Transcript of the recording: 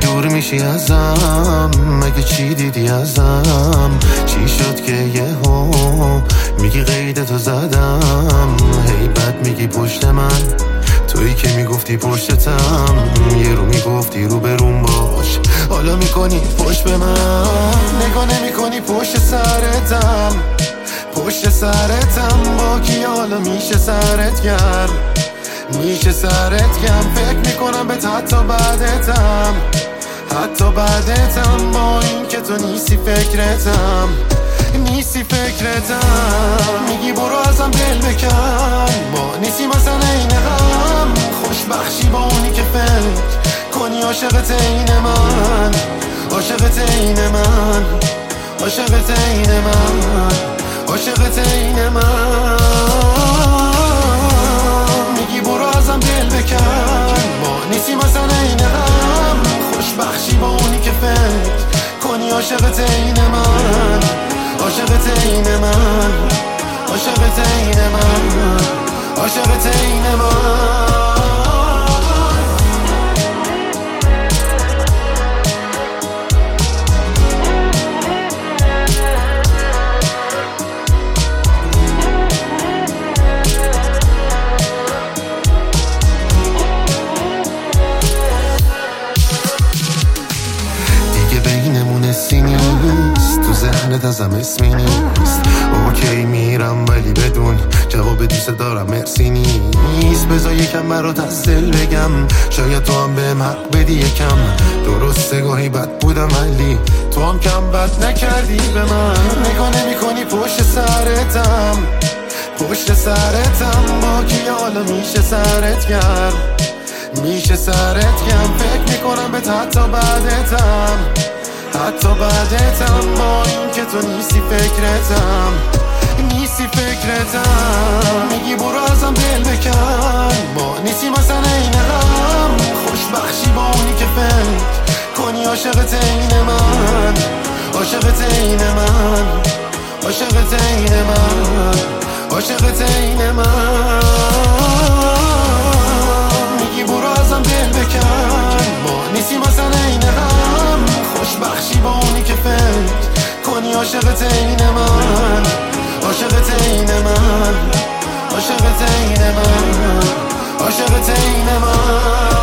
دور میشی ازم، مگه چی دیدی ازم؟ چی شد که یهو میگی قیدتو زدم؟ هی بد میگی پشت من، تویی که میگفتی پشتتم. یه رو میگفتی رو بروم باش، حالا میکنی پشت به من. نگاه نمیکنی پشت سرتم، پشت سرتم با کی حالا میشه سرت گرم، میشه سرت گرم. فکر میکنم به حتی بعدتم، حتی بعدتم، با این که تو نیستی فکرتم، نیستی فکرتم. میگی برو ازم دل بکن، با نیستی مثلا این غم. خوشبخشی با اونی که فکر کنی عاشقت این من، عاشقت این من، عاشقت این من، عاشقت این من. میگی برو ازم دل بکن، با نیستی مثلا این غم. خوشبخشی با اونی که فکر کنی عاشقت این من، عاشقت این من، عاشقت این من، عاشقت این من. نیست تو ذهنت ازم اسمی نیست. اوکی میرم ولی بدون جواب دوست دارم مرسی نیست. بذار یکم برات از دل بگم، شاید تو هم بهم حق بدی یکم. درسته گاهی بد بودم ولی تو هم کم بد نکردی به من. نگاه نمی کنی پشت سرتم، پشت سرتم، با کی حالا میشه سرت گرم، میشه سرت گرم. فکر میکنم به حتی بعدتم، حتی بعدتم، با این که تو نیستی فکرتم، نیستی فکرتم. میگی برو ازم دل بکن، با نیستی مثلا این غم. خوشبخشی با اونی که فکر کنی عاشقت این من، عاشقت این من، عاشقت این من، عاشقت این من. میگی برو ازم دل بکن، با نیستی مثلا این غم. خوشبخشی با اونی که فکر کنی عاشقت این من، عاشقت این من، عاشقت این من، عاشقت این من.